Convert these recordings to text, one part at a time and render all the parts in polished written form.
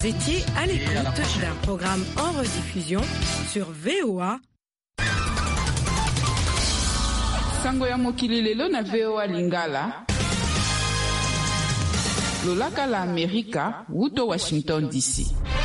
Vous étiez à l'écoute d'un programme en rediffusion sur VOA. Sango ya mokili lelo na VOA Lingala. Lolaka la Amerika, wuto Washington DC.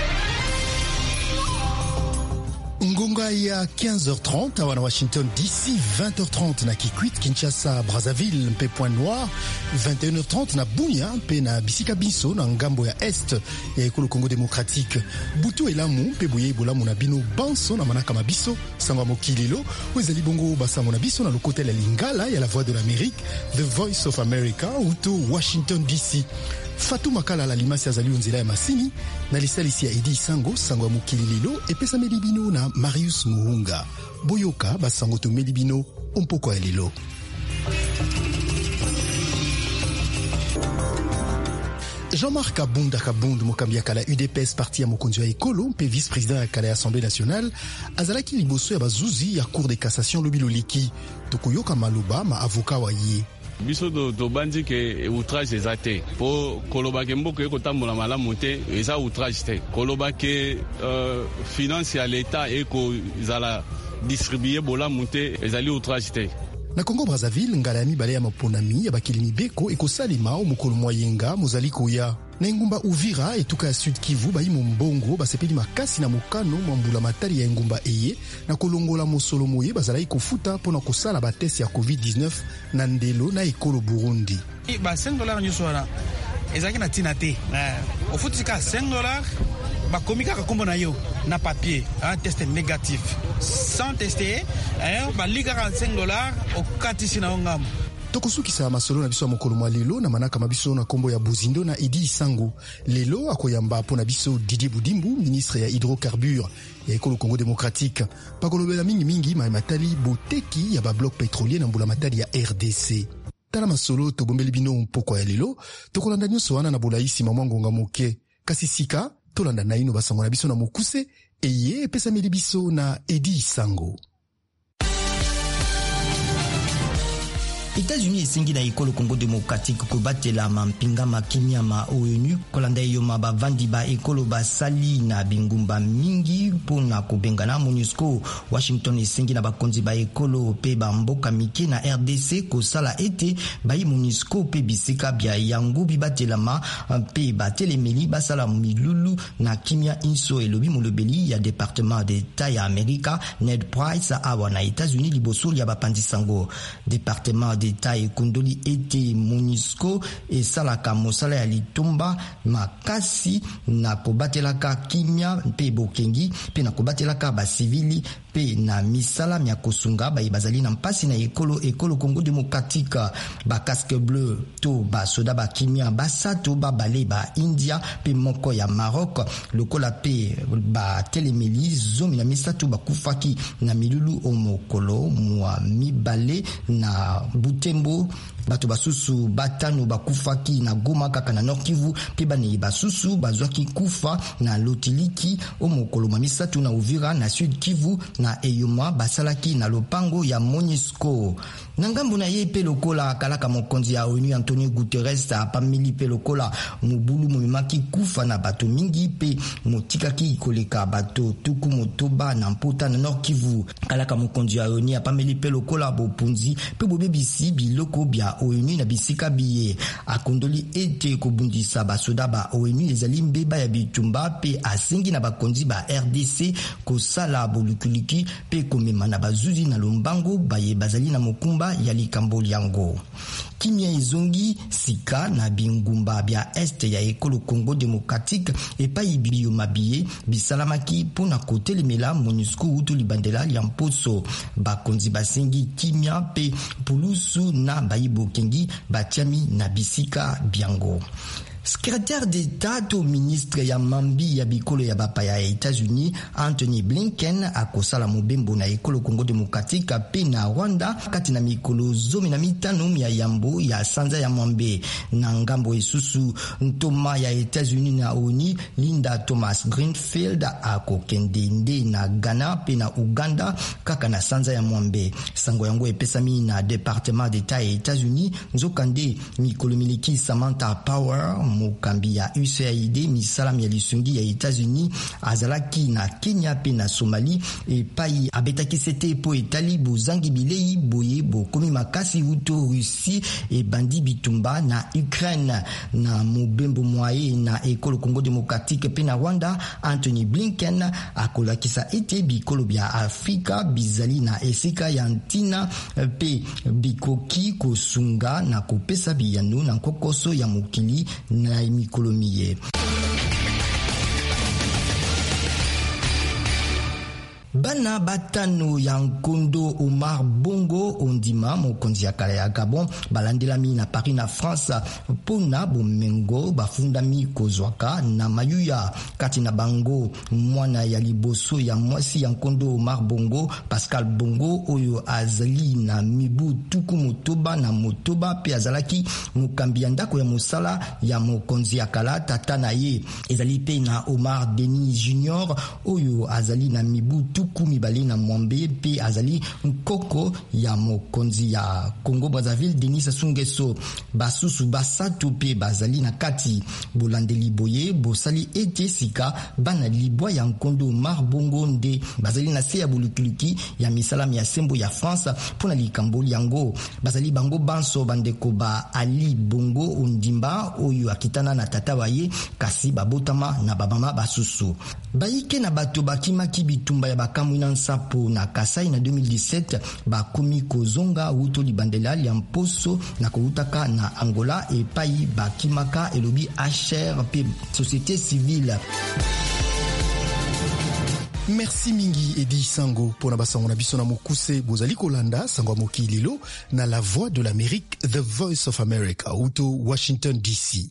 Ngonga ya 15h30 awa na Washington DC, 20h30 na Kikwit, Kinshasa, Brazzaville, mpe Point Noir, 21h30 na Bunia, mpe na Bisika Biso na ngambo ya Est ya ekolo Congo Démocratique. Butu elamu mpe boye bolamu na bino banso na manaka mabiso, sango mokililo, wezali bongo basango na biso na lokotel ya Lingala ya la Voix de l'Amérique, The Voice of America, uto Washington DC. Fatou Makala la limasi azali onzela ya masini na lisalisi ya Edi Sango, sango ya mokilililo, epesa melibino na Marius Muhunga. Boyoka basango to melibino ompoko ya lilo. Jean-Marc Kabund mokambi ya kala UDPS parti ya mokonzi ya ekolo mpe vice-président ya kala ya Assemblée nationale azalaki liboso ya bazuzi ya Cour de cassation lobiloliki. Tokoyoka maloba ma avocat wa ye. Biso do bandi ke outrage ezate po koloba ke mboko eko tambola malamu te eza outrage te koloba ke finance ya l'État eko zala distribuer bolamu te ezali outrage te. Na Congo Brazzaville ngala ya mibale ya maponami ya bakili mibeko ekosalema o mokolo moyenga mozali koya na engumba Uvira etuka ya Sud Kivu bayi mbongo basepeli makasi na mokano mwambula matari ya engumba eye na kolongola mosolo moye bazalaki kofuta pona kosala batesi ya COVID-19 na ndelo na ekolo Burundi. Ba $5 nyuso wana ezaki na tina te ofutika $5 bakomi kaka kombo na yo na papier un test négatif sans tester balikaka $5 okatisi na ongamo. Tokosukisa masolo na biso ya mokolo mwa lelo na manaka mabiso na kombo ya Buzindo na Edi Sango. Lelo akoyamba po na biso Didier Boudimbu, ministre ya hydrocarbures ya ekolo Congo Démocratique. Pakolobela mingi matali boteki ya ba bloc pétrolier na mbula matali ya RDC. Tala masolo tobombeli bino mpoko ya lelo, tokolanda nyonso wana na bolaisi mamwangonga moke. Kasi sika tolanda na ino basango na biso na mokuse eye epesa meli biso na Edi Sango. États-Unis esengi na ekolo Congo Démocratique kobatela mampinga makimia ma ONU kolanda yo mabavandi ba ekolo basali na bingumba mingi pona kobengana MONUSCO. Washington esengi na bakonzi ba ekolo pe ba mboka mike na RDC kosala ete bayi MONUSCO pe bisika bya yango bibatelama pe batelemeli basala milulu na kimia inso elobi molobeli ya département d'État ya Amerika Ned Price awa na États-Unis liboso ya bapandisango. Département d'État ekundoli ete MONUSCO esalaka mosala ya litumba makasi na kobatelaka kimia pe bokengi pe na kobatelaka basivili pe na misala mya kosunga bayi bazali na mpasi na ekolo Congo Démocratique. Ba casque bleu to ba soda ba kimia basato ba bale ba India pe moko ya Maroc lokola pe ba telemeli zomi na misato bakufaki na milulu omokolo mwa mibale na Butembo. Bato basusu batano bakufaki na Goma kaka na Nord Kivu pe bane basusu bazwaki kufa na Lotiliki omokolo mamisatu na Uvira na Sud Kivu na Eyoma basalaki na lopango ya MONUSCO. Nangambu na ye pe lokola kalaka mokonzi ya ONU Antonio Guterres apameli pe lokola mubulu momimaki kufa na bato mingi pe motikaki koleka bato tuku motoba na mpota na Nord Kivu. Kalaka mokonzi ya ONU apameli pe lokola bopunzi pe bobebisi biloko bya ONU na bisika biye. Akondoli ete kobundisa basoda ba ONU ezali mbeba ya bitumba pe asengi na bakonzi ba RDC kosala bolukuliki pe komema na bazuzi na lombango baye bazali na mokumba ya likambo liango. Kimia ezongi sika na bingumba bya este ya ekolo Congo Démocratique epai biyo mabiye bisalamaki pona kotelemela MONUSCO utu libandela ya mposo. Bakonzi basengi kimia pe pulusu na bayibo kengi batiami na bisika biango. Secrétaire d'État to ministre ya mambi ya bikolo ya bapa ya États-Unis Anthony Blinken akosala mobembo na ekolo Congo Démocratique pe na Rwanda kati na mikolo zomi na mitano ya yambo ya sanza ya mwambe. Na ngambo esusu ntoma ya États-Unis na ONU Linda Thomas Greenfield akokende nde na Ghana pe na Uganda kaka na sanza ya mwambe. Sango yango epesami na département d'État ya États-Unis nzokande mikolo miliki Samantha Power mokambi ya USAID misalam ya lisungi ya États-Unis azalaki na Kenya pe na Somalie epai abetaki sete po etali bozangi bilei boye bokomi makasi uto Russie e bandi bitumba na Ukraine na mobembo mwaye na ekolo Congo démocratique pe na Rwanda. Anthony Blinken akolakisa ete bikolo bya Afrika bizali na esika ya ntina pe bikoki kosunga na kopesa biyano na kokoso ya mokili na mikolo miye. Bana batano ya nkondo Omar Bongo ondima mokonzi ya kala ya Gabon balandelami na Paris na France pona bomengo bafundami kozwaka na mayuya kati na bango mwana ya liboso ya mwasi ya nkondo Omar Bongo Pascal Bongo oyo azali na mibu tuku motoba na motoba pe azalaki mokambi ya ndako ya mosala ya mokonzi ya kala tata na ye ezali pe na Omar Denis Junior oyo azali na mibu mibale na mwambe pe azali nkoko ya mokonzi ya Congo Brazzaville Denis Sassou Nguesso. Basusu basatu pe bazali na kati bolandeli boye bosali ete sika bana libwa ya nkondo Omar Bongo nde bazali na se ya bulukuluki ya misalam ya sembo ya France pona likambo yango bazali bango banso bandeko ba Ali Bongo ondimba oyo akitana na tata baye kasi babotama na babama basusu bayike na bato bakimaki bitumba ya bakamwina nsapo na Kasai na 2017 bakomi kozonga uto libandela ya mposo na koutaka na Angola epai bakimaka elobi HR pe société civile. Merci mingi Edi Sango pona basango na biso na mokuse bozali kolanda sango mokililo na la voix de l'Amérique, The Voice of America uto Washington DC.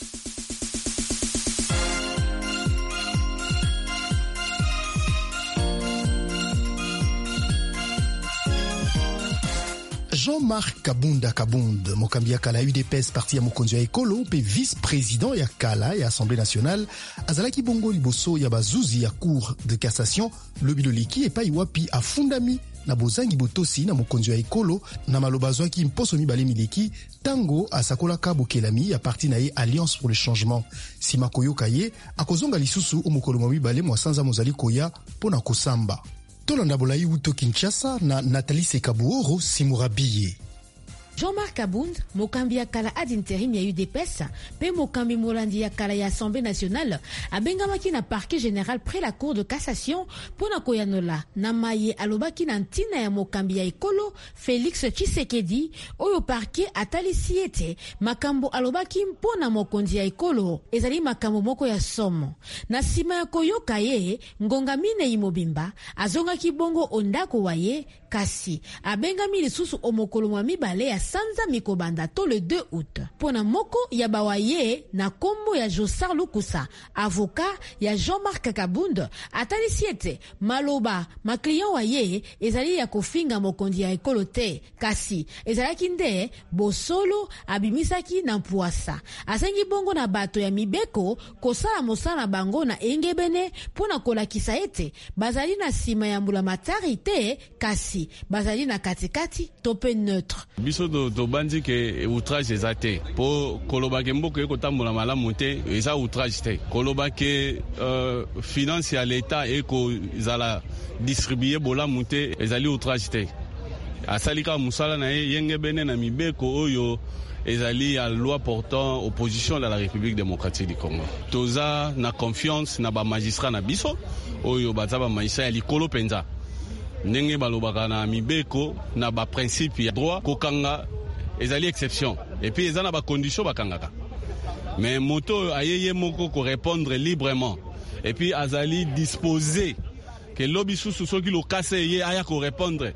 Jean-Marc Kabunda mokambi ya kala UDPS parti ya mokonzi ya ekolo pe vice-président ya kala ya Assemblée nationale azalaki bongo liboso ya bazuzi ya Cour de cassation lobi loleki epai wapi afundami na bozangi botosi na mokonzi ya ekolo na maloba zwaki mposo mibale mileki tango asakolaka bokelami ya parti na ye Alliance pour le changement. Sima koyoka ye akozonga lisusu omokolo mwa mibale mwasanza mozali koya pona kosamba. Tolanda bolai uto Kinshasa na Nathalie Sekabuoro Simurabiye. Jean-Marc Kabund, mokambi ya kala ad intérim ya UDPS, pe mokambi molandi ya kala ya Assemblée nationale, abengamaki na parquet général près la cour de cassation pona koyanola na maye alobaki na ntina ya mokambi ya ekolo Félix Tshisekedi oyo parquet atalisi ete makambo alobaki mpona mokonzi ya ekolo ezali makambo moko ya somo. Na sima ya koyoka ye ngonga mine imobimba azongaki bongo ondako wa ye kasi abengami lisusu omokolo mwa mibale ya sanza mikobanda to le 2 août. Pona moko ya bawaye na kombo ya Josar Lukusa, avocat ya Jean-Marc Kabund, atalisi ete maloba ma client waye ezali ya kofinga mokondi ya ekolo te kasi ezalaki nde bosolo abimisaki na mpuasa. Asengi bongo na bato ya mibeko kosala mosala bango na engebene pona kolakisa ete bazali na sima ya mbula matari te kasi bazali na katikati tope neutre. Biso to bandi ke outrage ezate po koloba ke mboko eko tambola malamu te eza outrage te koloba ke finance ya l'État eko zala distribuer bola monte ezali outrage te asalika musala na yenge bene na mibeko oyo ezali ya loi portant opposition dans la République démocratique du Congo. Toza na confiance na ba magistrat na biso oyo bazaba maisha ya likolo penza ndenge balobaka na mibeko na ba principe ya droit kokanga ezali exception et puis ezana ba condition bakangaka mais moto ayeye moko ko répondre librement et puis azali disposé que lobi susu soki lo kase ye aya ko répondre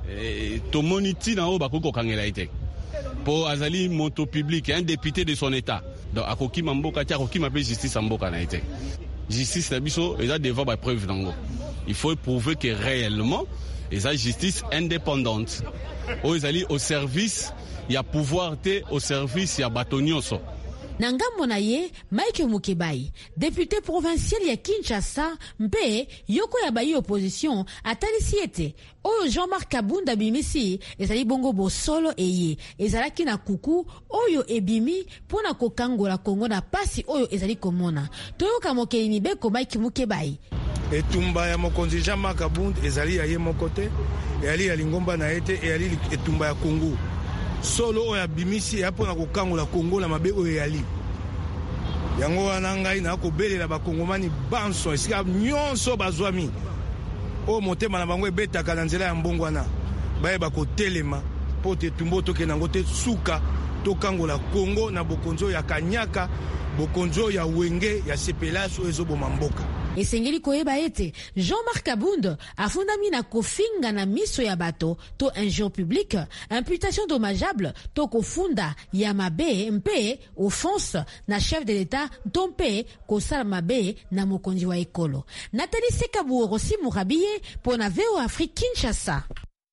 to moniti na o bakoko kangela ite po azali moto public un député de son état donc akoki mamboka tia akoki mabe justice amboka na ite justice na biso eza devant ba preuve nango. Il faut prouver que réellement ils ont justice indépendante. Ils allaient au service, il y a pouvoir au service, il y a bâtonioso. Nangambo na ye Mike Mukebai, député provincial ya Kinshasa, mpe yoko ya bayi opposition atalisi ete oyo Jean-Marc Kabunda bimisi ezali bongo bosolo eye ezalaki na kuku oyo ebimi pona kokangola Kongo na pasi oyo ezali komona. Toyoka mokeli mibeko Mike Mukebai. Etumba ya mokonzi Jean-Marc Kabunda ezali ya ye mokote, ezali ya lingomba na ete, ezali etumba ya Kongo. Solo oyo abimisi ya pona kokangola Kongo na mabe oyo yali. Yango wana ngai na kobelela bakongomani banso esika nyonso bazwami. O motema na bango ebetaka na nzela ya mbongwana. Baye bakotelema po te tumbo toke nango te suka tokangola Kongo na bokonzo ya Kanyaka, bokonzo ya Wenge ya Sepelaso ezoboma mboka. Esengeli koyeba ete Jean-Marc Kabunda afundami na kofinga na miso ya bato to injure publique, imputation dommageable to kofunda ya mabe mpe offense na chef de l'État to mpe kosala mabe na mokonzi wa ekolo. Nathalie Sekabu Rossi Mourabiye po na VO Afrique Kinshasa.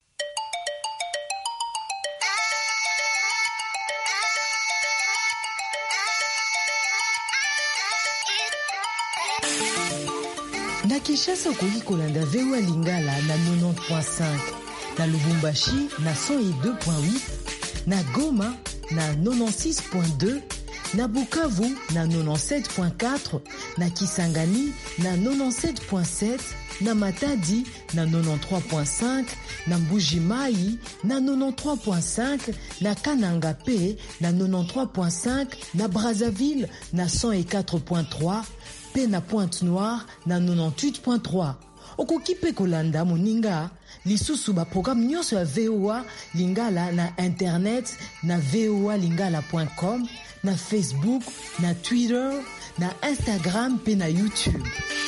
Na Kinshasa okoki kolanda VOA Lingala na 90.5, na Lubumbashi na 102.8, na Goma na 96.2, na Bukavu na 97.4, na Kisangani na 97.7, na Matadi na 93.5, na Mbuji-Mayi na 93.5, na Kananga P na 93.5, na Brazzaville na 104.3, pe na Pointe-Noire na 98.3. Okoki pe kolanda moninga lisusu ba programme nyonso ya VOA Lingala na internet na voalingala.com, na Facebook, na Twitter, na Instagram pe na YouTube.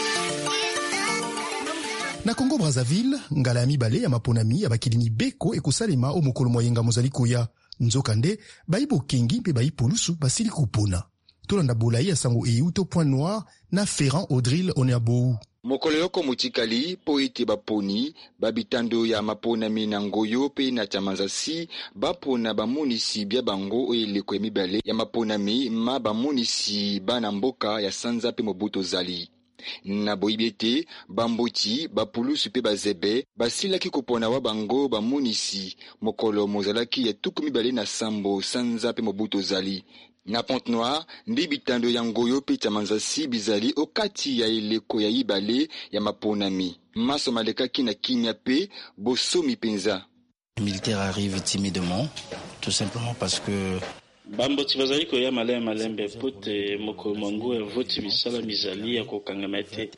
Na Congo Brazzaville, ngala ya mibale ya maponami ya bakilini beko ekosalema o mokolo moyenga mozali koya. Nzokande bayi bokengi mpe bayi polusu basili kopona. Tolanda bolayi ya sango eyuto Pointe-Noire na Ferrand Audril Oneabou. Mokolo yoko mutikali po ete baponi babitando ya maponami na ngoyo pe na chamanzasi bapona bamonisi bia bango oyo eleko ya mibale ya maponami ma bamonisi bana mboka ya Sanza pe Mobutu Zali. Na boyibete bamboti bapulusu pe bazebe basilaki kopona wa bango bamonisi mokolo mozalaki ya tuku mibale na sambo Sanza pe Mobutu Zali. Na Pointe-Noire, ndi bitando ya ngoyo pe chamanzasi bizali okati ya eleko ya ibale ya maponami. Maso malekaki na kimia pe bosomi penza. Les militaires arrivent timidement, tout simplement parce que bamboti bazali koya malembe pote moko mangu ya voti bisala mizali ya kokangama te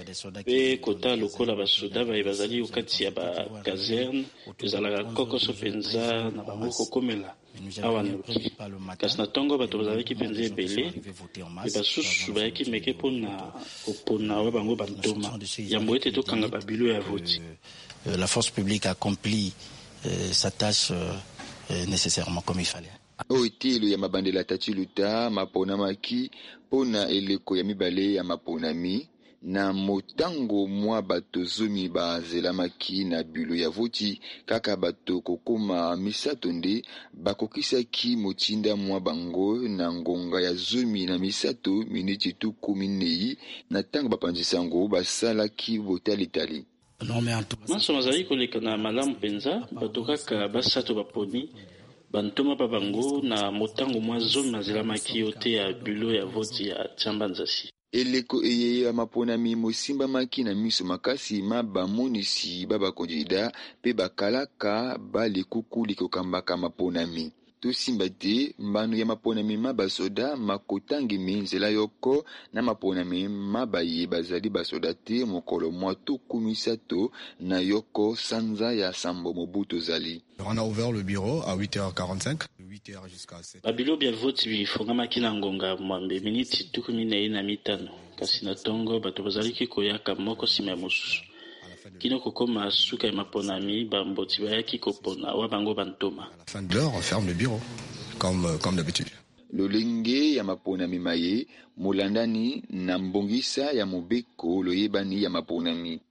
pe kota lokola basoda bazali okati ya ba caserne ezalaka kokoso penza na bango kokomela awa noki kasi na ntongo bato bazalaki penza ebele pe basusu bayaki meke mpona kopona wa bango bantoma yambo ete tokanga babilo ya voti. La force publique accomplit sa tâche nécessairement comme il fallait. Oitilo ya mabandela tatiluta maponamaki pona eleko ya mibale ya maponami na motango mwa bato zomi bazelamaki na bilo ya voti kaka bato kokoma misato nde bakokisaki motinda mwa bango na ngonga ya zomi na misato miniti tukumi nei na tango bapanzisango basalaki botalitali. Maso mazali koleka na malamu penza bato kaka basato baponi bantoma babango na motango mwa zomi mazelamaki ote ya bilo ya voti ya Tchambanzasi. Eleko eye ya maponami mosimba maki na miso makasi ma bamonisi babakondida pe bakalaka balekuku likokambaka maponami. Tosimba te mbano ya maponami ma basoda makotangi minzela yoko na maponami ma baye bazali basoda te mokolo mwa tukumisato na yoko Sanza ya Sambo Mobutu Zali. On a ouvert le bureau à 8h45. 8h jusqu'à 7h. Babilo bia voti bifongamaki na ngonga mwambe miniti tukumi na mitano. Kasi na tongo bato bazaliki koyaka moko sima ya mosusu. Kino kokoma suka ya maponami bamboti bayaki kopona wa bango bantoma. À la fin de l'heure, on ferme le bureau, comme d'habitude. Lolenge ya maponami maye, molandani na mbongisa ya mobeko loyebani ya maponami.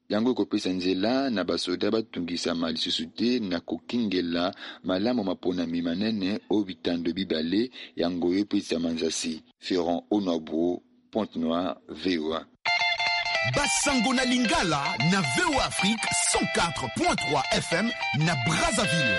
yango ekopesa nzela na basoda batungisama lisusu te na kokingela malamu maponami manene o bitando bibale yango oyo epesa manzasi. Ferrand Onabo, Pointe-Noire, VOA. Basango na Lingala na VOA Afrique 104.3 FM na Brazzaville.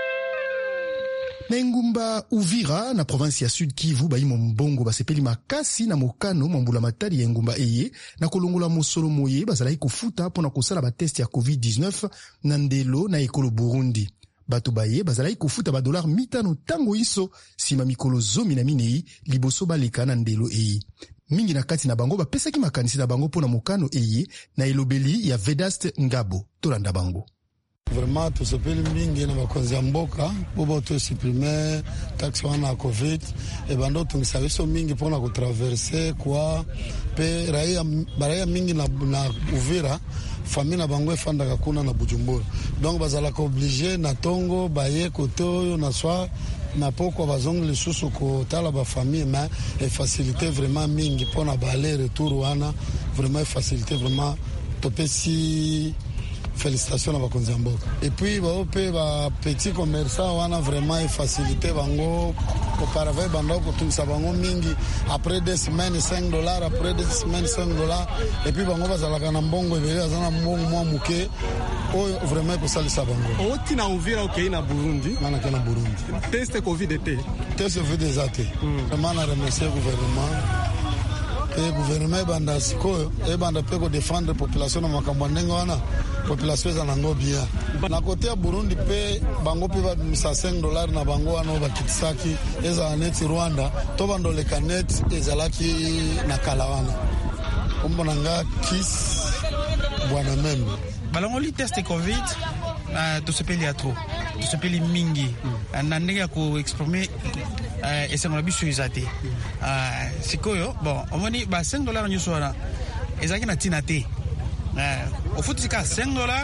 Na engumba Uvira na province ya Sud Kivu baimo mbongo basepeli makasi na mokano mambula matari ya engumba eye na kolongola mosolo moye bazalaki kofuta pona kosala bateste ya COVID-19 na ndelo na ekolo Burundi. Bato baye bazalaki kofuta $5 mitano tango iso sima mikolo zomi na minei liboso baleka na ndelo eye. Mingi na kati na bango bapesaki makanisi na bango pona mokano eye na elobeli ya Vedaste Ngabo tolanda bango. Vraiment tusepeli mingi na bakonzi ya mboka bobo to supprimer taxe wana ya COVID e bando tungisa biso mingi pona kutraverse kwa pe raia mingi na Uvira famille na bango efandaka kuna na Bujumbura donc bazalaka obligé na tongo baye kote oyo na swa na poko bazongi lisusu kotala bafamille mais efacilité vraiment mingi pona bale retour wana vraiment efacilité vraiment topesi félicitations à bakonzi mboka. Et puis baope ba petit commerçant wana vraiment facilité bango auparavant bando ko tunisa bango mingi après 2 semaines $5 après 2 semaines $5 et puis bango bazalaka na mbongo ebele azana mbongo mwa muke oyo vraiment ko salisa bango. Oti na Uvira okay na Burundi. Mana kana Burundi. Test Covid était. Test Covid des athées. Vraiment na remercier gouvernement. Et gouvernement banda sikoyo e banda peko défendre population na makambo ndenge wana population za nango bien na kote ya Burundi pe bango pe ba $5 na bango wana bakitisaki eza aneti Rwanda to bando le canet ezalaki na kalawana ombona nga kis bwana membe balongoli test Covid tosepeli ya trop tosepeli mingi na ndenge ya ko exprimer esengola biso eza te sikoyo bon omoni ba $5 nyuso wana ezalaki na tina te ofutika $5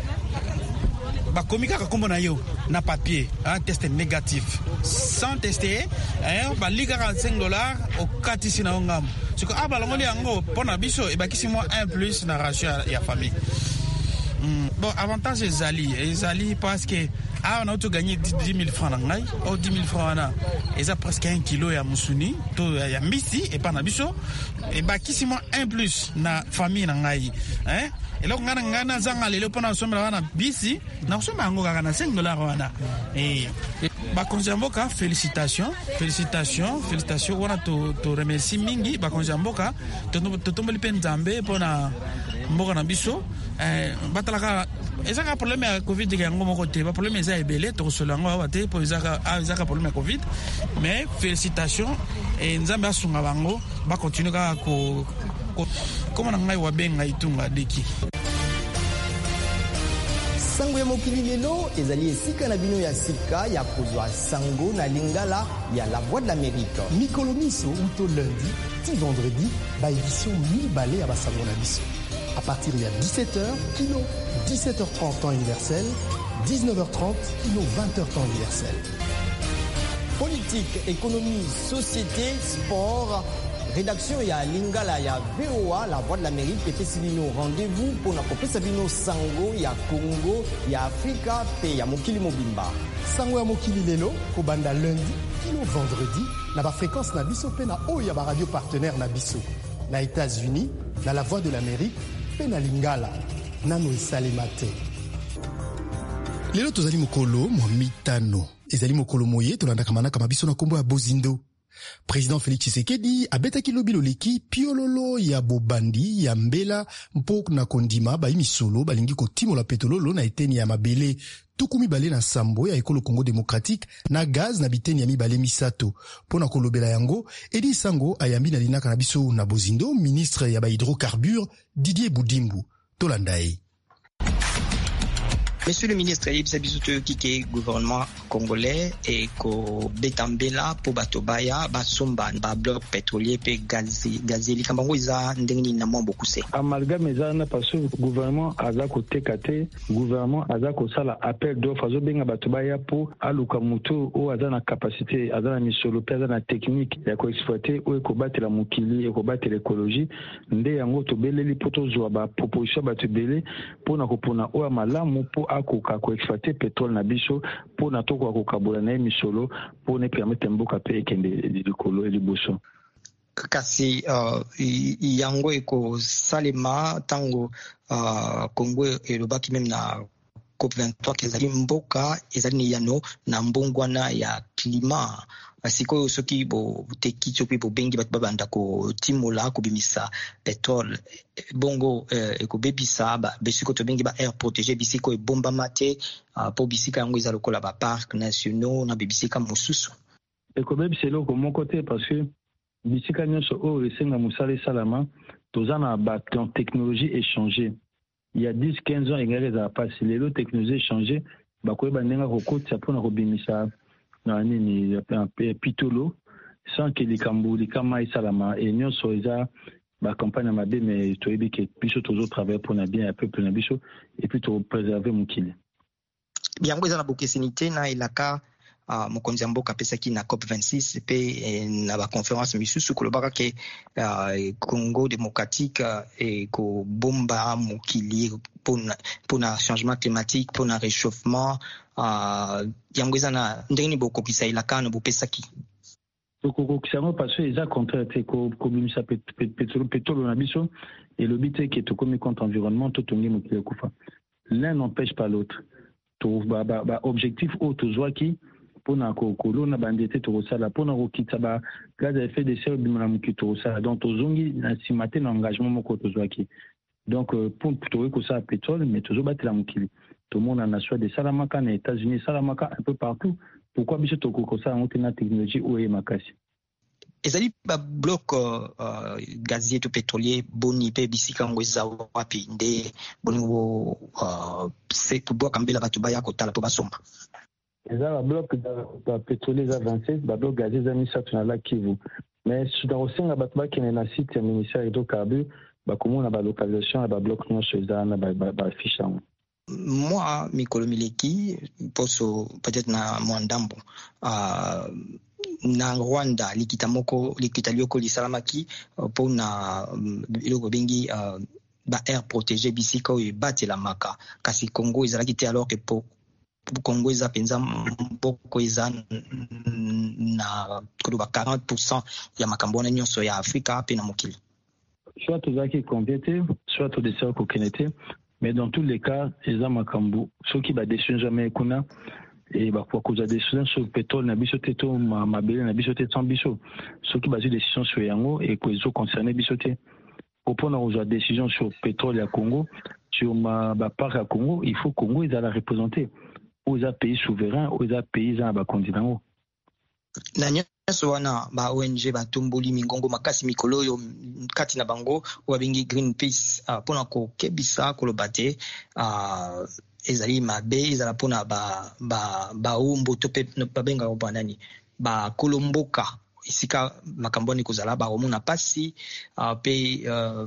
bakomi kaka kombo na yo na papier test négatif sans tester balikaka $5 okatisi na ongambo siko balongoli yango mpona biso ebakisi mwa 1+ na ratio ya famille. Bon, avantage ezali parce que on a gagné 10 000 francs na ngai o 10 000 francs wana eza presque 1 kilo ya musuni to ya mbisi et pas na biso et bakisi mo 1+ na famille na ngai eloko ngana zanga lelo pona somela wana bisi na kusoma yango kaka na $5 wana bakonzi ya mboka félicitations wana to remercie mingi bakonzi ya mboka totombeli pe nzambe pona mboka na biso batalaka ezaka problème ya Covid yango moko te ba problème eza ebele to solango awa te po ezaka problème ya Covid mais félicitations et nzambe asunga bango ba continue ka ko comme na ngai wa benga itunga deki. Sango ya mokili lelo ezali esika na bino ya sika ya kozwa sango na Lingala ya La Voix de l'Amérique. Mikolo miso uto lundi ti vendredi ba édition mibale ya basango na biso. À partir de 17h, kilo 17h30 temps universel, 19h30, kilo 20h temps universel. Politique, économie, société, sport, rédaction ya Lingala ya VOA, La Voix de l'Amérique, et Sibino rendez-vous pour la Kopé Sabino Sango ya Congo, ya Afrika, pe ya Mokili Mobimba. Sango ya Mokili lelo, kobanda lundi, kilo vendredi, na ba fréquence na biso pe na oya ba radio partenaire na biso. Na États-Unis, na La Voix de l'Amérique, pe na Lingala, nano esalema te. Lelo tozali mokolo mwa mitano. Ezali mokolo moye tolanda kamanaka mabiso na kombo ya Bozindo. Président Félix Tshisekedi abetaki lobilo leki piololo ya bobandi ya mbela mpo na kondima ba imisolo balingi kotimola petololo na eteni ya mabele tukumi bale na sambo ya ekolo Congo démocratique na gaz na biteni ya mibale misato pona kolobela yango Edi Sango ayambi na linaka na biso na Bozindo ministre ya ba hydrocarbures Didier Boudimbu tolandaye. Monsieur le ministre, il y a le gouvernement congolais et ko betambela po batobaya basomba ba bloc pétrolier pe gazeli kambango iza ndengini na mambo kuse. Amalgame ezana parce que gouvernement aza ko tekate, gouvernement aza ko sala appel d'offres azo benga batobaya po aluka mutu o aza na capacité, aza na misolo pe aza na technique ya ko exploiter o ko batela mukili e ko batela écologie nde yango to beleli poto zwa ba proposition batubele pona ko pona o malamu po akoka ko exploiter pétrole na biso pona to ko kabola na misolo pona permettre mboka pe ekende likolo eliboso. Kasi yango eko salema tango Congo elobaki même na COP23 kezali mboka ezali ni yano na mbongwana ya climat sikoyo soki bo teki soki bo bengi bat babanda ko timola ko bimisa pétrole bongo eko bebisa ba besiko to bengi ba air protégé bisiko e bomba mate po bisika yango ezalo kola ba parcs nationaux na bebisika mosusu eko bebisa loko mon côté parce que bisika nyonso o esenga musale salama tozana ba technologie échangée. Il y a 10-15 ans, il y a pas si les technologies changé, bah quoi, bah n'enga recote ça pour nous rebimisa, nani un pitolo, sans que les Cambou, les Kamaï Salama et nous soyons bah campagne ma bé mais tu es bien que biso toujours travailler pour na bien un peu pour na biso et puis to préserver mon kil. Bien ngo ezana bokesinité na ilaka mokonzi mboka pesaki na COP26 pe na ba conférence misusu kolobaka ke Congo démocratique et ko bomba mokili pour na changement climatique pour na réchauffement yango ezana ndeni bokokisa ilaka no bopesaki kokokisa ngo parce que eza contraire ko bimisa pétrole na biso et le but est que to komi contre environnement to tongi mokili kufa l'un n'empêche pas l'autre to ba objectif auto zwaki pona kolona bandete to sala pona kokitsa ba gaz à effet de serre bimana mukito sala donc tozongi na simate na engagement moko tozwaki donc pour to ko ça pétrole mais toujours battre mukili tout le monde en a choisi de salamaka na États-Unis salamaka un peu partout pourquoi biso to ko ça on na technologie ou e makasi ezali ba bloc gazier to pétrolier boni pe bisika ngweza wapi nde boni wo c'est pour boka mbela batu baya ko tala to basomba eza ba bloc da pétrolier za 27 ba bloc gazier za misa tuna la Kivu mais dans osenga batu ba kene na site ya ministère hydrocarbures ba komona ba localisation ba bloc nyonso eza na ba fiche yango. Moi Mikolo Mileki poso peut-être na mwandambo na Rwanda likita lioko lisalamaki po na iloko bengi ba air protégé bisika oyo batela maka kasi Congo ezalaki te alors que po Congo eza penza mboko eza na koloba 40% ya makambo wana nyonso ya Afrika pe na mokili soit tozalaki conviete soit todesera kokenete mais dans tous les cas eza makambo soki ba décision jamais kuna et ba kwa cause décision sur pétrole na biso te to mabele na biso te sans biso soki ba décision sur yango et ko ezo concerner biso te opona aux décision sur pétrole ya Congo sur ba part ya Congo il faut Congo ils a la représenter aux pays souverains aux pays za ba continent na nyaso wana ba ONG ba tumbuli mingongo makasi mikolo yo kati na bango wabengi Greenpeace pona ko kebisa kolobate ezali mabe ezala pona ba umbo to pe babenga ko banani ba kolomboka isika makamboni kozala ba omona pasi pe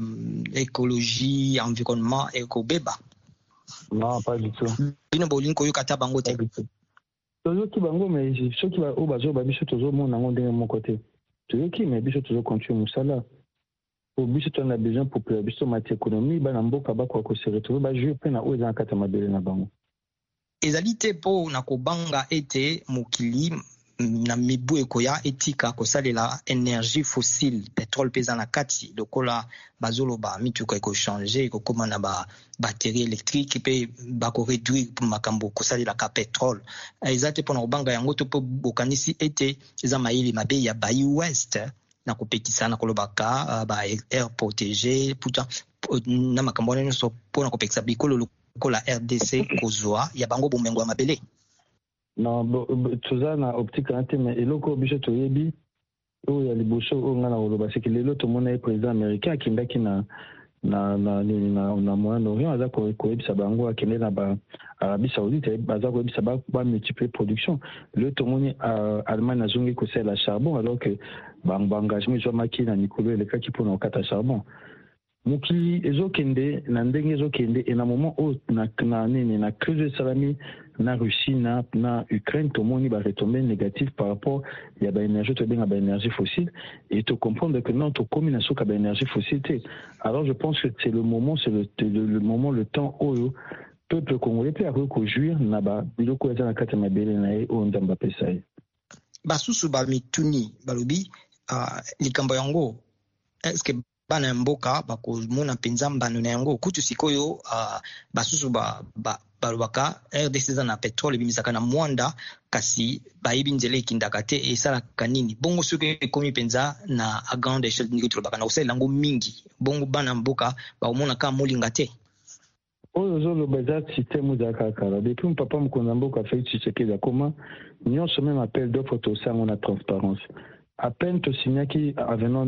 écologie environnement ekobeba. Non, pas du tout. Bino bolinko yo kata bango te. Tozoki bango mais ceux qui va au bazo ba biso tozo mona ngo ndenge mon côté. Tozoki mais biso tozo continuer musala. Au biso on a besoin pour que biso mati économie ba na mboka ba ko se retrouver ba jouer pe na o za kata mabele na bango. Ezali te po na kobanga ete mokili na mibu ekoya etika kosalela énergie fossile pétrole peza na kati lokola bazoloba mituka eko changer eko koma na ba batterie électrique pe ba ko réduire makambo kosalela ka pétrole ezate pona obanga yango to po bokanisi ete eza maili mabe ya Bayi West na kopekisana kolobaka ba air protégé puta na makambo neno so pona kopekisa bikolo lokola RDC kozwa ya bango bomengo ya mabele. Non, toza na optique ante mais eloko biso toyebi o ya liboso o ngana oloba c'est que lelo to mona président américain akindaki na na Moyen-Orient aza koyebisa bango akende na Arabie Saoudite baza koyebisa ba multiplier production le tomoni Allemagne azongi kosala charbon alors que engagement ezwamaki na mikolo elekaki mpona kokata charbon mokili ezokende na ndenge ezokende e na moment oyo na crise esalami na Russie na Ukraine tomoni baretombé négatif par rapport ya baénergie tobenga baénergie fossile et to comprendre que non tokomi na soka baénergie fossile te. Alors je pense que c'est le moment, le moment, le temps oyo peuple congolais peut akoki kojouir na biloko eza na kati ya mabele na ye oyo nzambe apesa ye. Basusu bamituni balobi likambo yango est-ce que bana mboka bakomona mpenza mbano na yango kutu sikoyo basusu balobaka RDC za na petrole bimisaka na mwanda kasi bayibi nzela ekindaka te esalaka nini bongo soki ekomi mpenza na a grande échelle ndenge tolobaka na kosalela yango mingi bongo bana mboka bakomona ka molinga te oyo ozoloba eza système ezalaka kala depuis papa mokonzi ya mboka Félix Tshisekedi akoma nyonso même appel d'offre tosango na transparence à peine tosignaki avenant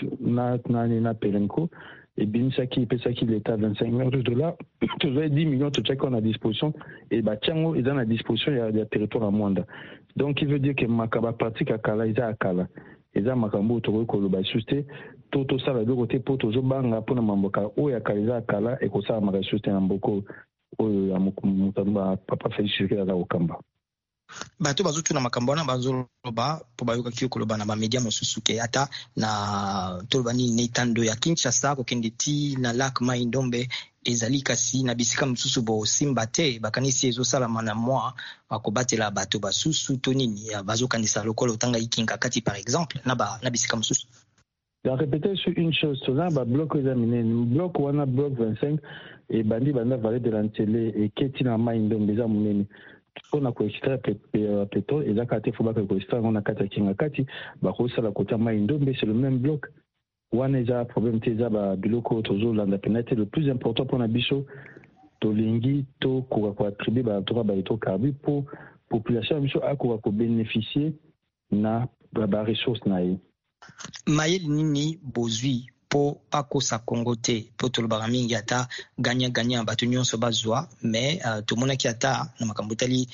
9 na Perenco et bimisaki epesaki l'état 25 millions de dollars tozwai 10 millions totiaki na disposition et batiango eza na disposition ya territoire ya mwanda donc il veut dire que makaba pratique ya kala eza ya kala eza makambo oyo tokoki koloba lisusu te to tosala biloko te mpo tozobanga mpona mamboka oyo ya kala eza ya kala ekosalamaka lisusu te na mboka oyo ya moto papa Félix Tshisekedi aza kokamba bato bazotuna makambo wana bazoloba mpo bayokaki koloba na bamedia mosusu ke ata na toloba nini neitando ya Kinshasa kokende ti na lac Mai Ndombe ezali kasi na bisika mosusu bosimba te bakanisi ezosalama na mwa bakobatela bato basusu to nini bazokanisa lokola otanga ikinga kati par exemple na bisika mosusu. Donc répéter sur une chose, cela va bloc examiner, bloc wana bloc 25 et bandi banda valer de l'antélé et ketina Mai Ndombe déjà munene. On a extrait pétrole et là quand il faut pas que extrait on a kata kinga kati ba ko sala kota Mai Ndombe c'est le même bloc. Wana eza problème teza ba biloko tozo landa penate le plus important pour na biso to lingi to ko attribuer ba to ba to carbi pour population biso ako ko bénéficier na ba ressources na ye. Mayeli nini bozwi po pakosa Congo te po tolobaka mingi ata ganya bato nyonso bazwa mais tomonaki ata na makambo tali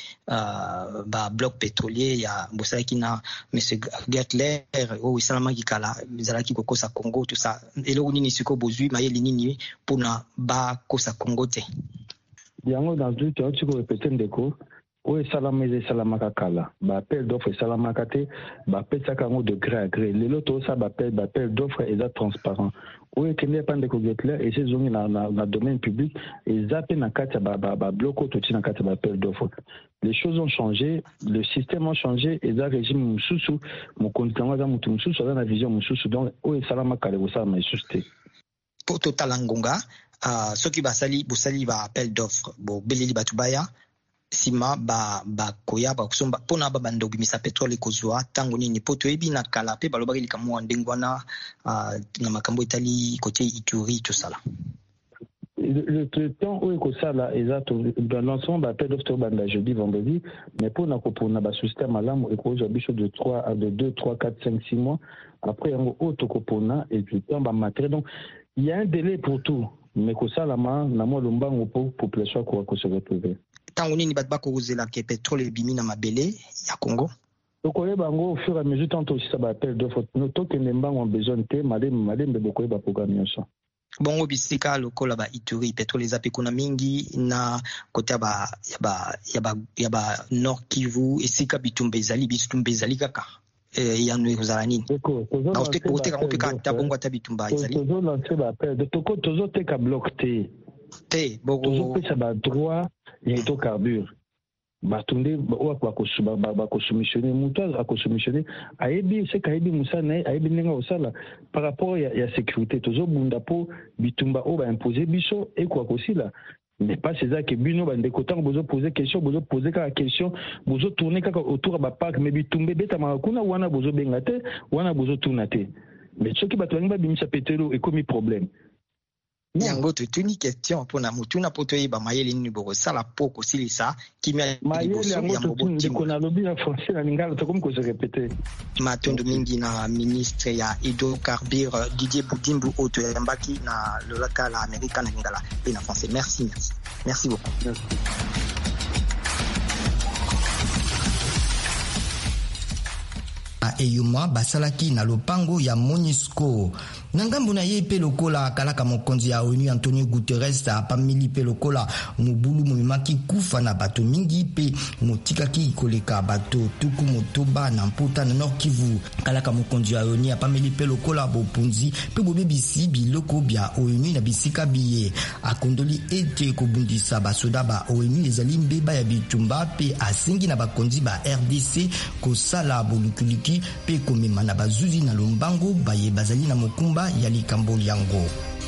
ba bloc pétrolier ya bosalaki na monsieur Gertler oyo esalamaki kala ezalaki kokosa Congo tout ça eloko nini siko bozwi mayeli nini mpona bakosa Congo te yango dans tout temps tu peux répéter ndeko oyo esalamaka kala bappel d'offre esalamaka te bapesaka yango de gré à gré lelo tosa bappel d'offre eza transparent oyo ekende ya pandeko Getler esi ezongi na domaine public eza mpe na kati ya babloko toti na kati ya bappel d'offre. Les choses ont changé, le système a changé eza régime mosusu mokonzi yango aza motu mosusu aza na vision mosusu donc oyo esalamaka kala ekosalama lisusu te po totala ngonga soki bosali bappel d'offre bobeleli bato baya sima koya kusomba pona bando bimisa petrole kozwa tango nini po toyebi na kala pe balobaki likamwa ndengwana na makambo etali côté Ituri tout ça là le temps où ekosala exact dans l'ensemble appel d'offre banda jeudi vendredi mais pour na kopona ba système malamu ekozwa biso de 2 3 4 5 6 mois après yango auto kopona et du temps ba matériel donc il y a un délai pour tout mais kosala na mo lombango pour population ko se retrouver tango nini bato bakozela ke petrole ebimi na mabele ya Congo tokoyeba yango au fur et à mesure tant aussi ça bappel d'offre tokende mbango besoin te malembe bokoyeba programme nyonso bongo bisika lokola ba Ituri petrole eza pe kuna mingi na kota ya ba Nord Kivu esika bitumba ezali kaka yanu ekozala nini na oteka ngo peka tabongo ata bitumba ezali tozo lancer bappel de tozo teka bloc te bogo pesa ba droit ya hydrocarbure batunde bakosoumissionner mutu akosoumissionner ayebi seka ayebi musana ayebi ndenge osala par rapport ya sécurité tozobunda po bitumba oyo baimposer biso ekwa kosila mais pas c'est que bino bandeko tango bozo poser kaka question bozo tourner kaka autour ya bapark mais bitumba betamaka kuna wana bozo benga te wana bozo tuna te mais soki bato bangi babimisa pétrole ekomi problème yango totuni question mpona motuna po toyeba mayele nini bokosala po kosilisa kimia liboso ya ndeko nalobi na français na lingala tokomi kozorepete matondo mingi na ministre ya hydrocarbure Didier Budimbu oyo toyambaki na lolaka la Amerika na lingala pe na français. Merci beaucoup. Merci. Eyuma basalaki na lopango ya MONUSCO na ngambo na ye pe lokola kalaka mokonzi ya ONU Antonio Guterres apameli pe lokola mobulu momemaki kufa na bato mingi pe motikaki koleka bato tuku motoba na mpota na Nord Kivu. Kalaka mokonzi ya ONU apameli pe lokola bopunzi pe bobebisi biloko bya ONU na bisika biye akondoli ete kobundisa basoda ba ONU ezali mbeba ya bitumba pe asengi na bakonzi ba RDC kosala bolukuliki pe komema na bazuzi na lombango baye bazali na mokumba ya likambo yango.